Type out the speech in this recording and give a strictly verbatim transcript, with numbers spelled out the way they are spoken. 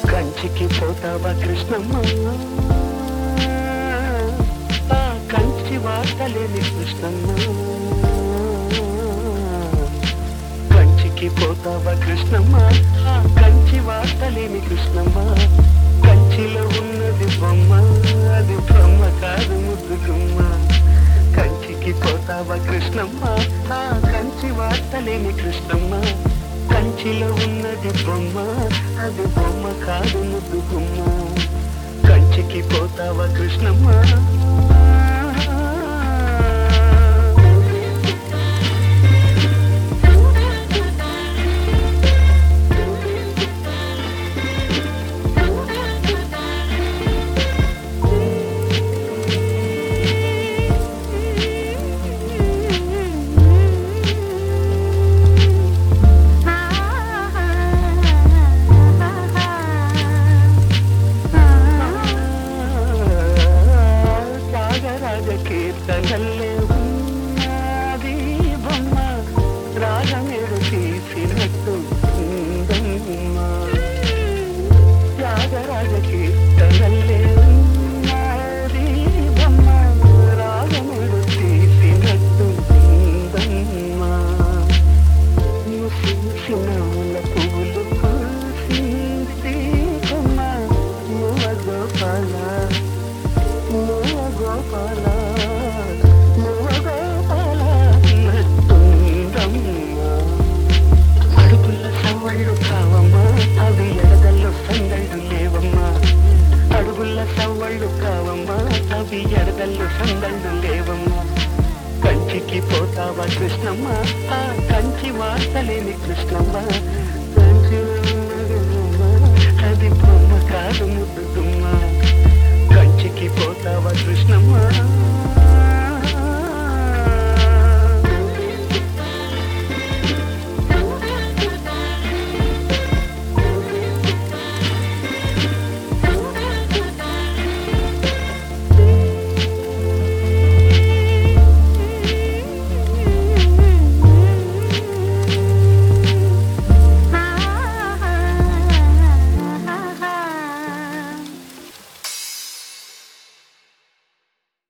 కంచికి పోతావా కృష్ణమ్మ, ఆ కంచి వార్తలేని కృష్ణమ్మ. కంచికి పోతావా కృష్ణమ్మ, ఆ కంచి వార్తలేని కృష్ణమ్మ. కంచిలో ఉన్నది బొమ్మ, అది బొమ్మ కాదు ముద్దు గుమ్మ. కంచికి పోతావా కృష్ణమ్మ, ఆ కంచి వార్తలేని కృష్ణమ్మ. కంచిలో ఉన్నది బొమ్మ, అది బొమ్మ కాదు ముద్దు గుమ్మ. కంచికి పోతావా కృష్ణమ్మ. కీర్తనల్లే ఉన్నది బొమ్మ, రాగమేడు తీసినట్టు ఉందమ్మ. త్యాగరాజ కీర్తనల్లే ఉన్నది బొమ్మ, రాగమేడు తీసినట్టు ఉందమ్మ. ముసిన ముల పువ్వులు పూసింది బొమ్మ, మువ గోపాల మువ గోపాల సవ్వళ్ళు కావమ్మా, అవి ఎడదల్లు సందళ్ళు లేవమ్మా. కంచికి పోతావా కృష్ణమ్మ, ఆ కంచి వార్తలేని కృష్ణమ్మ. కంచిలో ఉన్నది బొమ్మ, అది బొమ్మ కాదు ముద్దు గుమ్మ. కంచికి పోతావా కృష్ణమ్మ.